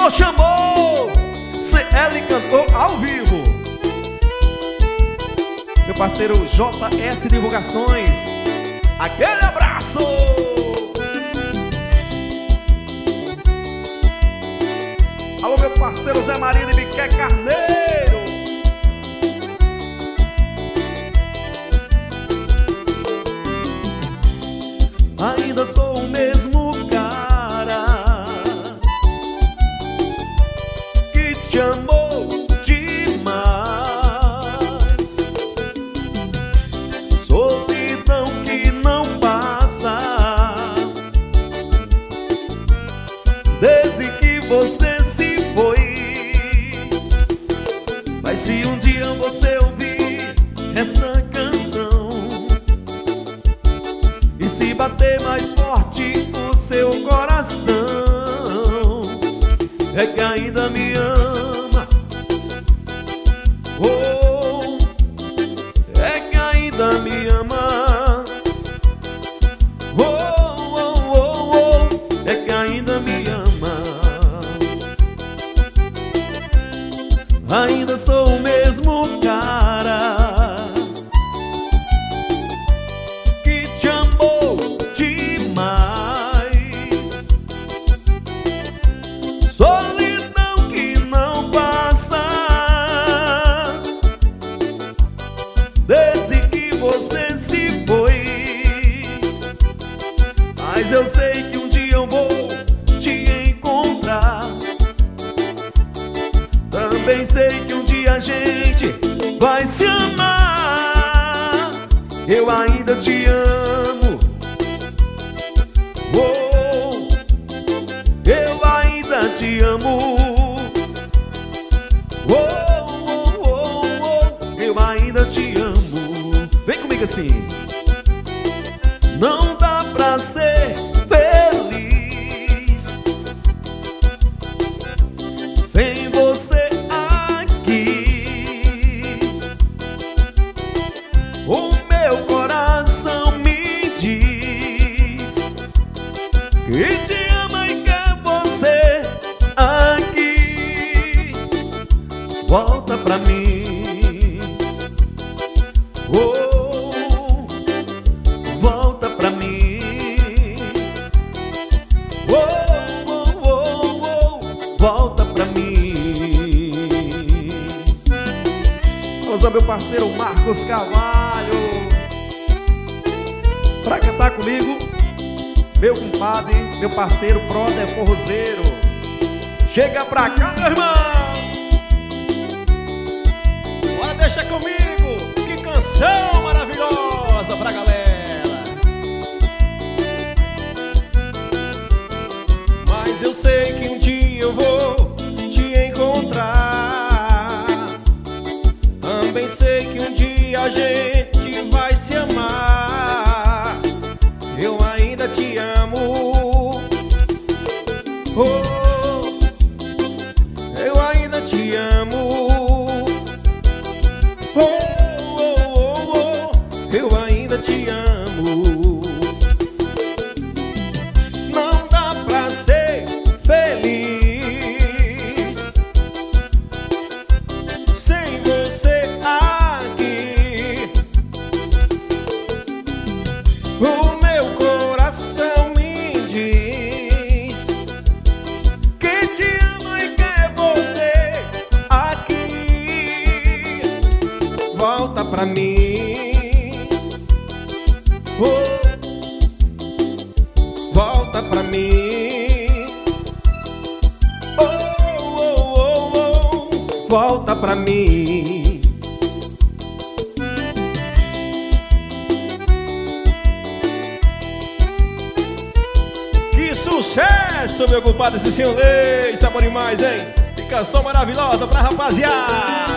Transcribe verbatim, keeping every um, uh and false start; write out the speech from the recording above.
Alô, chamou! C L cantou ao vivo. Meu parceiro J S Divulgações, aquele abraço! Alô, meu parceiro Zé Maria de Biqué Carneiro. Ainda sou o mesmo cara que te amou demais. Solidão que não passa desde que você se foi. Mas se um dia você ouvir essa canção e se bater mais forte o seu coração, é que ainda me ama. Oh, é que ainda me ama. Oh, oh, oh, oh, é que ainda me ama. Ainda sou o mesmo cara que te amou demais. Solidão que não passa desde que você se foi. Mas eu sei que um dia eu vou te encontrar. Também sei que um dia a gente vai se amar. Eu ainda te amo. Oh, eu ainda te amo. Oh, oh, oh, oh, eu ainda te amo. Vem comigo assim. Não dá pra ser feliz sem você aqui. O meu coração me diz que te ama e quer você aqui. Volta pra mim. Oh, volta pra mim. Oh, oh, oh, oh, volta pra mim. Vamos ao meu parceiro Marcos Carvalho pra cantar comigo. Meu compadre, meu parceiro brother forrozeiro, chega pra cá, meu irmão. Bora, deixa comigo. Que canção maravilhosa pra galera. Mas eu sei que um dia eu vou te encontrar. Também sei que um dia a gente vai se amar. Eu ainda te amo. Oh, eu ainda te amo. Oh, oh, oh, oh, eu ainda te amo. Não dá pra ser feliz sem você aqui. O meu coração me diz que te ama e quer você aqui. Volta pra mim. Oh, volta pra mim. Oh, oh, oh, oh, volta pra mim. Que sucesso, meu compadre Cicinho Lei. Sabor demais, hein? Que canção maravilhosa pra rapaziada.